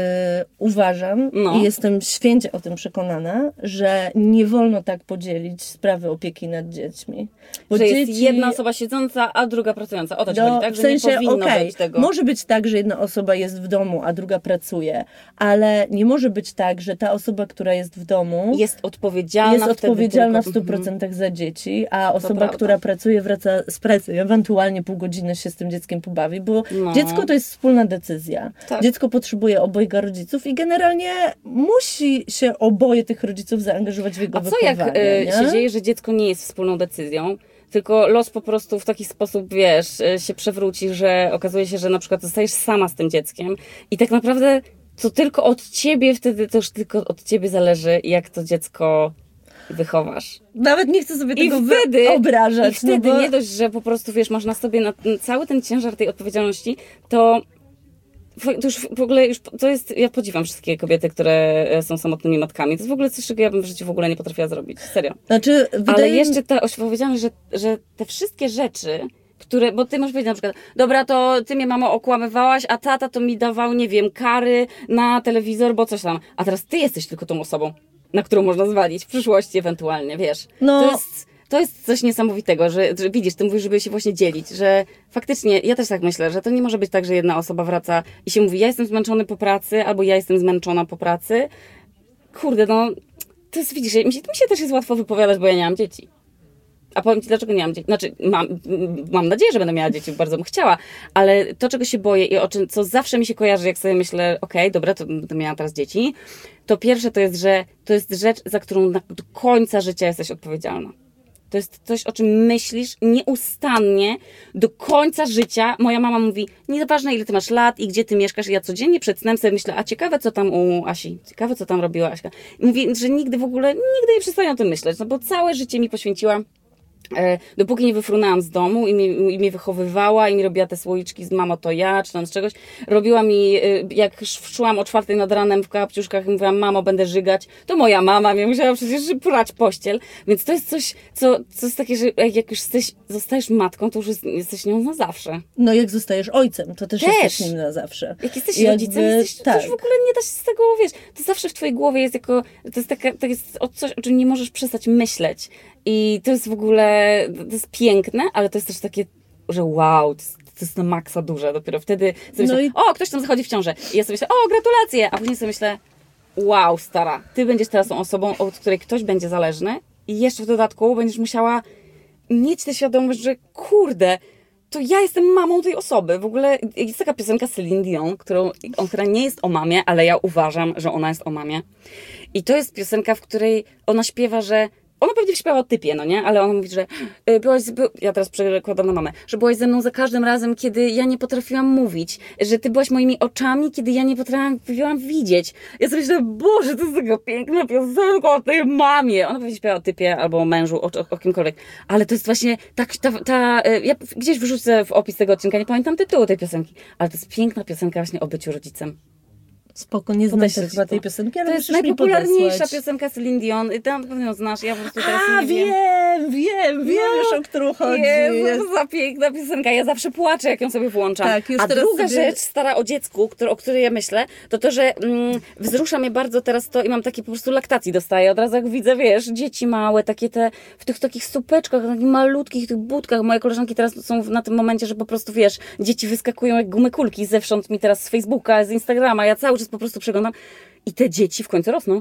uważam i jestem święcie o tym przekonana, że nie wolno tak podzielić sprawy opieki nad dziećmi. Bo że jest jedna osoba siedząca, a druga pracująca. O to ci chodzi, tak? Że w sensie, nie powinno być tego. Może być tak, że jedna osoba jest w domu, a druga pracuje, ale nie może być tak, że ta osoba, która jest w domu jest odpowiedzialna w 100% za dzieci, a osoba, która pracuje, wraca z pracy, ewentualnie pół godziny się z tym dzieckiem pobawi, bo dziecko to jest wspólna decyzja. Tak. Dziecko potrzebuje obojga rodziców i generalnie musi się oboje tych rodziców zaangażować w jego wychowanie. A co jak się dzieje, że dziecko nie jest wspólną decyzją, tylko los po prostu w taki sposób, wiesz, się przewróci, że okazuje się, że na przykład zostajesz sama z tym dzieckiem i tak naprawdę to tylko od ciebie wtedy, to już tylko od ciebie zależy, jak to dziecko wychowasz. Nawet nie chcę sobie tego wyobrażać. I wtedy nie dość, że po prostu, wiesz, masz na sobie cały ten ciężar tej odpowiedzialności, to już w ogóle, to jest, ja podziwiam wszystkie kobiety, które są samotnymi matkami. To jest w ogóle coś, czego ja bym w życiu w ogóle nie potrafiła zrobić. Serio. Znaczy, ale jeszcze ta odpowiedzialność, że te wszystkie rzeczy, które, bo ty możesz powiedzieć na przykład, dobra, to ty mnie, mamo, okłamywałaś, a tata to mi dawał, nie wiem, kary na telewizor, bo coś tam. A teraz ty jesteś tylko tą osobą, na którą można zwalić w przyszłości ewentualnie, wiesz. To jest coś niesamowitego, że widzisz, ty mówisz, żeby się właśnie dzielić, że faktycznie, ja też tak myślę, że to nie może być tak, że jedna osoba wraca i się mówi, ja jestem zmęczony po pracy, albo ja jestem zmęczona po pracy. Kurde, to jest, widzisz, mi się też jest łatwo wypowiadać, bo ja nie mam dzieci. A powiem ci, dlaczego nie mam dzieci. Znaczy, mam nadzieję, że będę miała dzieci, bardzo bym chciała, ale to, czego się boję i co zawsze mi się kojarzy, jak sobie myślę, okej, dobra, to będę miała teraz dzieci, to pierwsze to jest, że to jest rzecz, za którą do końca życia jesteś odpowiedzialna. To jest coś, o czym myślisz nieustannie do końca życia. Moja mama mówi, nieważne ile ty masz lat i gdzie ty mieszkasz. I ja codziennie przed snem sobie myślę, a ciekawe co tam u Asi, ciekawe co tam robiła Aśka. I mówi, że nigdy nie przestaję o tym myśleć, no bo całe życie mi poświęciła, dopóki nie wyfrunęłam z domu i mnie wychowywała i mi robiła te słoiczki z mamo to ja, czy tam z czegoś. Robiła mi, jak szłam o 4 nad ranem w kapciuszkach i mówiłam, mamo, będę żygać, to moja mama mnie musiała przecież prać pościel. Więc to jest coś, co jest takie, że jak już zostajesz matką, to już jesteś nią na zawsze. No jak zostajesz ojcem, to też jesteś nim na zawsze. Jak jesteś rodzicem, to już w ogóle nie da się z tego, wiesz, to zawsze w twojej głowie jest to jest coś, o czym nie możesz przestać myśleć. I to jest w ogóle, to jest piękne, ale to jest też takie, że wow, to jest na maksa duże. Dopiero wtedy sobie myślę, o, ktoś tam zachodzi w ciążę. I ja sobie myślę, o, gratulacje. A później sobie myślę, wow, stara, ty będziesz teraz tą osobą, od której ktoś będzie zależny i jeszcze w dodatku będziesz musiała mieć tę świadomość, że kurde, to ja jestem mamą tej osoby. W ogóle jest taka piosenka Celine Dion, która nie jest o mamie, ale ja uważam, że ona jest o mamie. I to jest piosenka, w której ona śpiewa, że ona pewnie śpiewa o typie, no nie? Ale ona mówi, że ja teraz przekładam na mamę, że byłaś ze mną za każdym razem, kiedy ja nie potrafiłam mówić, że ty byłaś moimi oczami, kiedy ja nie potrafiłam widzieć. Ja sobie myślę, Boże, to jest taka piękna piosenka o tej mamie. Ona pewnie śpiewa o typie albo o mężu, o kimkolwiek. Ale to jest właśnie ja gdzieś wyrzucę w opis tego odcinka, nie pamiętam tytułu tej piosenki, ale to jest piękna piosenka właśnie o byciu rodzicem. Spoko, nie znam chyba tej piosenki, ale to jest najpopularniejsza piosenka Celine Dion. Ty na pewno ją znasz, ja po prostu teraz nie wiem. Wiem już, o którą chodzi. Jest za piękna piosenka. Ja zawsze płaczę, jak ją sobie włączam. Tak, już a teraz druga sobie... rzecz, stara o dziecku, o której ja myślę, to, że wzrusza mnie bardzo teraz to i mam takie po prostu laktacji dostaję. Od razu jak widzę, wiesz, dzieci małe, takie w tych takich supeczkach, takich malutkich, tych budkach. Moje koleżanki teraz są na tym momencie, że po prostu, wiesz, dzieci wyskakują jak gumy kulki zewsząd mi teraz z Facebooka, z Instagrama. Ja cały czas po prostu przeglądam i te dzieci w końcu rosną.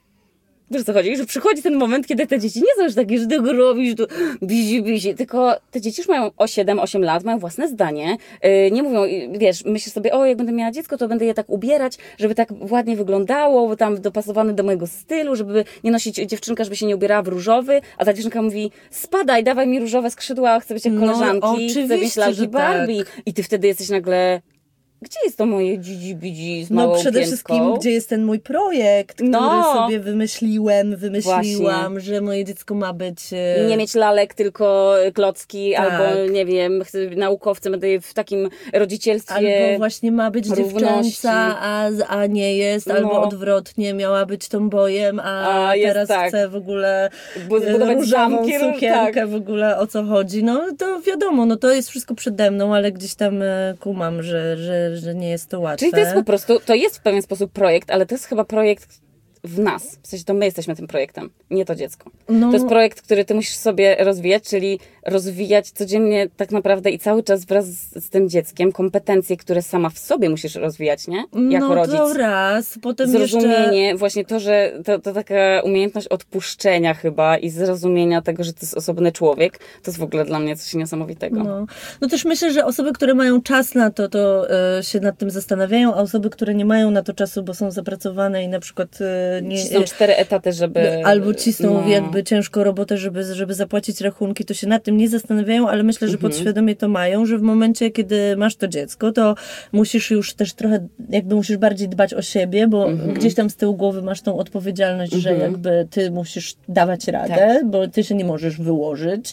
Wiesz, co chodzi? Że przychodzi ten moment, kiedy te dzieci nie są już takie, że tego robisz, tu bizi, tylko te dzieci już mają 7-8 lat, mają własne zdanie, nie mówią, wiesz, myślisz sobie, jak będę miała dziecko, to będę je tak ubierać, żeby tak ładnie wyglądało, tam dopasowane do mojego stylu, żeby nie nosić dziewczynka, żeby się nie ubierała w różowy, a ta dziewczynka mówi, spadaj, dawaj mi różowe skrzydła, chcę być jak koleżanki, chcę być lalki Barbie. Tak. I ty wtedy jesteś nagle... Gdzie jest to moje dzidzi-bidzi z małą przede wszystkim, gdzie jest ten mój projekt, który sobie wymyśliłam, właśnie. że moje dziecko ma być... Nie mieć lalek, tylko klocki, tak. Albo nie wiem, naukowcem, będę w takim rodzicielstwie albo właśnie ma być dziewczęca, a nie jest, albo odwrotnie, miała być tombojem, a teraz tak. chce w ogóle zbudować różową cukierkę, tak. W ogóle o co chodzi. No to wiadomo, to jest wszystko przede mną, ale gdzieś tam kumam, że nie jest to łatwe. Czyli to jest po prostu, to jest w pewien sposób projekt, ale to jest chyba projekt w nas. W sensie to my jesteśmy tym projektem, nie to dziecko. To jest projekt, który ty musisz sobie rozwijać, czyli rozwijać codziennie tak naprawdę i cały czas wraz z tym dzieckiem kompetencje, które sama w sobie musisz rozwijać, nie? Jako rodzic. To raz. Potem zrozumienie, jeszcze... właśnie to, że to taka umiejętność odpuszczenia chyba i zrozumienia tego, że to jest osobny człowiek, to jest w ogóle dla mnie coś niesamowitego. No też myślę, że osoby, które mają czas na to się nad tym zastanawiają, a osoby, które nie mają na to czasu, bo są zapracowane i na przykład cisną 4 etaty, żeby... Albo cisną jakby ciężką robotę, żeby zapłacić rachunki, to się nad tym nie zastanawiają, ale myślę, że podświadomie to mają, że w momencie, kiedy masz to dziecko, to musisz już też trochę, jakby musisz bardziej dbać o siebie, bo gdzieś tam z tyłu głowy masz tą odpowiedzialność, że jakby ty musisz dawać radę, tak. Bo ty się nie możesz wyłożyć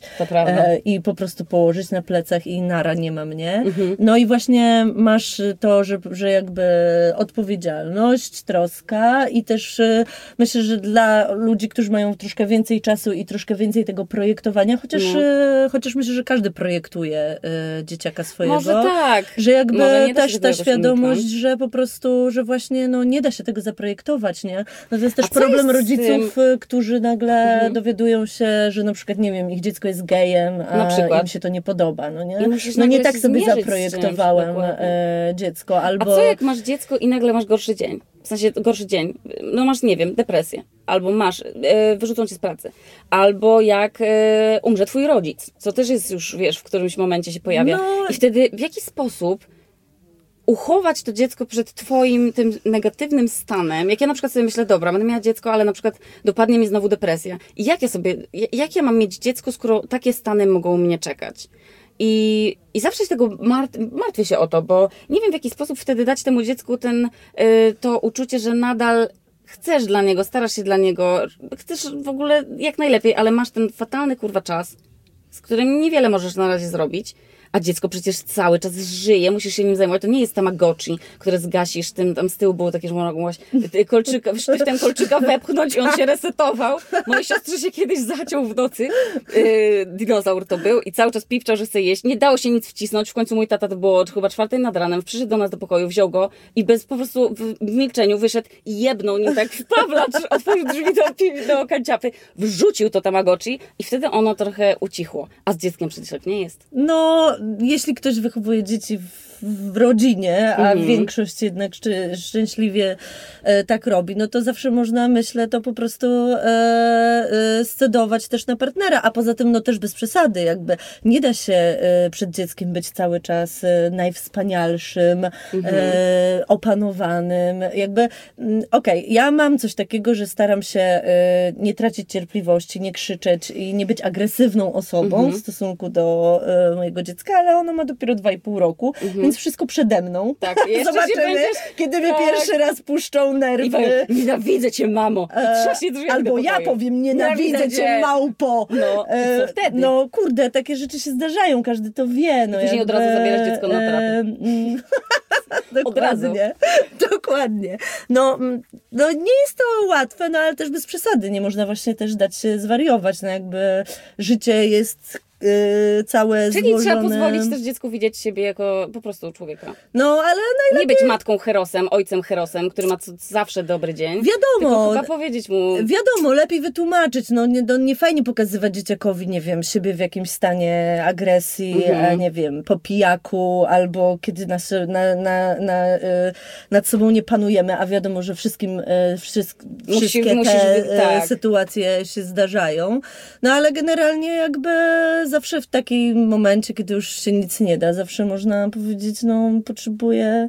i po prostu położyć na plecach i nara, nie ma mnie. No i właśnie masz to, że jakby odpowiedzialność, troska i też myślę, że dla ludzi, którzy mają troszkę więcej czasu i troszkę więcej tego projektowania, chociaż myślę, że każdy projektuje dzieciaka swojego. Może tak. Że jakby też ta świadomość, że po prostu, że właśnie nie da się tego zaprojektować, nie? No to jest też problem rodziców, którzy nagle dowiadują się, że na przykład, nie wiem, ich dziecko jest gejem, a im się to nie podoba, no nie? No nie tak sobie zaprojektowałem dziecko, albo... A co jak masz dziecko i nagle masz gorszy dzień? W sensie gorszy dzień. No masz, nie wiem, depresję. Albo masz, wyrzucą cię z pracy. Albo jak umrze twój rodzic. Co też jest już, wiesz, w którymś momencie się pojawia. I wtedy w jaki sposób uchować to dziecko przed twoim tym negatywnym stanem? Jak ja na przykład sobie myślę, dobra, będę miała dziecko, ale na przykład dopadnie mi znowu depresja. I jak ja mam mieć dziecko, skoro takie stany mogą mnie czekać? I zawsze się tego martwię się o to, bo nie wiem w jaki sposób wtedy dać temu dziecku to uczucie, że nadal chcesz dla niego, starasz się dla niego, chcesz w ogóle jak najlepiej, ale masz ten fatalny czas, z którym niewiele możesz na razie zrobić, a dziecko przecież cały czas żyje, musisz się nim zajmować. To nie jest Tamagotchi, które zgasisz, tam z tyłu było takie, że mogłaś sztyftem kolczyka wepchnąć i on się resetował. Mojej siostrze się kiedyś zaciął w nocy, dinozaur to był i cały czas pipczał, że chce jeść. Nie dało się nic wcisnąć, w końcu mój tata, to było chyba 4 nad ranem, przyszedł do nas do pokoju, wziął go i po prostu w milczeniu wyszedł i jebnął nim tak w pawlacz, otworzył drzwi do kanciapy, wrzucił to Tamagotchi i wtedy ono trochę ucichło. A z dzieckiem przecież tak nie jest. Jeśli ktoś wychowuje dzieci w rodzinie, a większość jednak szczęśliwie tak robi, no to zawsze można, myślę, to po prostu scedować też na partnera, a poza tym no też bez przesady, jakby nie da się przed dzieckiem być cały czas najwspanialszym, opanowanym, jakby okej, ja mam coś takiego, że staram się nie tracić cierpliwości, nie krzyczeć i nie być agresywną osobą w stosunku do mojego dziecka, ale ono ma dopiero 2,5 roku, więc wszystko przede mną. Tak, jeszcze zobaczymy, kiedy mnie pierwszy raz puszczą nerwy. I powiem, nienawidzę cię, mamo. Albo ja powiem, nienawidzę cię, małpo. No, i co wtedy? No kurde, takie rzeczy się zdarzają, każdy to wie. No, później od razu zabierasz dziecko na terapię. Dokładnie. Dokładnie. No nie jest to łatwe, no ale też bez przesady. Nie można właśnie też dać się zwariować. No jakby życie jest całe czyli złożone. trzeba pozwolić też dziecku widzieć siebie jako po prostu człowieka. No, ale najlepiej... Nie być matką herosem, ojcem herosem, który ma zawsze dobry dzień. Wiadomo. Tylko chyba powiedzieć mu... Wiadomo, lepiej wytłumaczyć. No nie fajnie pokazywać dzieciakowi, nie wiem, siebie w jakimś stanie agresji, nie wiem, po pijaku, albo kiedy nad sobą nie panujemy, a wiadomo, że wszystkie te sytuacje się zdarzają. No ale generalnie jakby zawsze w takim momencie, kiedy już się nic nie da, zawsze można powiedzieć, no potrzebuję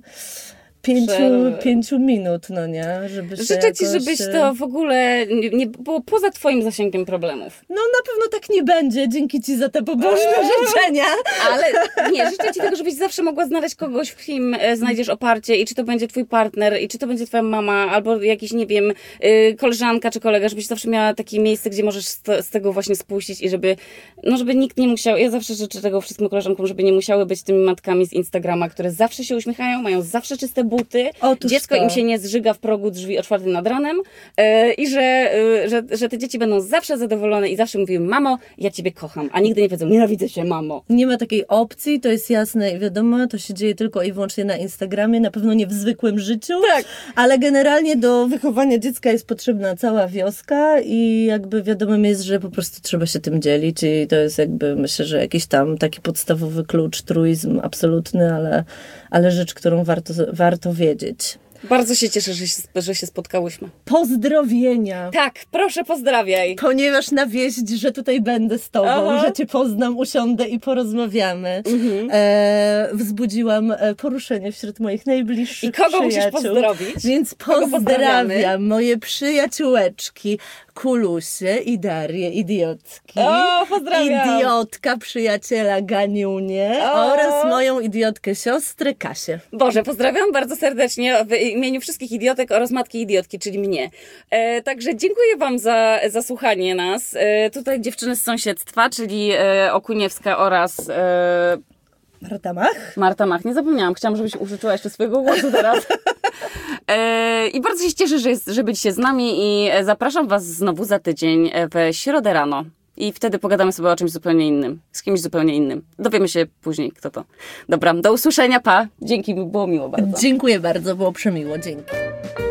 5 minut, no nie? Żeby życzę ci, żebyś to w ogóle nie było poza twoim zasięgiem problemów. No na pewno tak nie będzie, dzięki ci za te pobożne życzenia. Ale nie, życzę ci tego, żebyś zawsze mogła znaleźć kogoś, w kim znajdziesz oparcie i czy to będzie twój partner, i czy to będzie twoja mama, albo jakiś, nie wiem, koleżanka czy kolega, żebyś zawsze miała takie miejsce, gdzie możesz z tego właśnie spuścić i żeby nikt nie musiał, ja zawsze życzę tego wszystkim koleżankom, żeby nie musiały być tymi matkami z Instagrama, które zawsze się uśmiechają, mają zawsze czyste buty, otóż dziecko to. im się nie zżyga w progu drzwi o 4 nad ranem i że te dzieci będą zawsze zadowolone i zawsze mówiły, mamo, ja ciebie kocham, a nigdy nie powiedzą, nienawidzę cię, mamo. Nie ma takiej opcji, to jest jasne i wiadomo, to się dzieje tylko i wyłącznie na Instagramie, na pewno nie w zwykłym życiu, tak. Ale generalnie do wychowania dziecka jest potrzebna cała wioska i jakby wiadomym jest, że po prostu trzeba się tym dzielić i to jest jakby, myślę, że jakiś tam taki podstawowy klucz, truizm absolutny, ale rzecz, którą warto wiedzieć. Bardzo się cieszę, że się spotkałyśmy. Pozdrowienia. Tak, proszę pozdrawiaj. Ponieważ na wieść, że tutaj będę z tobą, że cię poznam, usiądę i porozmawiamy. Wzbudziłam poruszenie wśród moich najbliższych przyjaciół. I kogo musisz pozdrowić? Więc pozdrawiam moje przyjaciółeczki, Kulusie i Darię, idiotki. O, pozdrawiam. Idiotka przyjaciela Ganiunię oraz moją idiotkę siostrę Kasię. Boże, pozdrawiam bardzo serdecznie w imieniu wszystkich idiotek oraz matki idiotki, czyli mnie. Także dziękuję wam za słuchanie nas. Tutaj dziewczyny z sąsiedztwa, czyli Okuniewska oraz... Marta Mach. Nie zapomniałam. Chciałam, żebyś użyczyła jeszcze swojego głosu teraz. I bardzo się cieszę, że byliście z nami i zapraszam was znowu za tydzień w środę rano. I wtedy pogadamy sobie o czymś zupełnie innym. Z kimś zupełnie innym. Dowiemy się później, kto to. Dobra, do usłyszenia, pa. Dzięki, było miło bardzo. Dziękuję bardzo, było przemiło. Dzięki.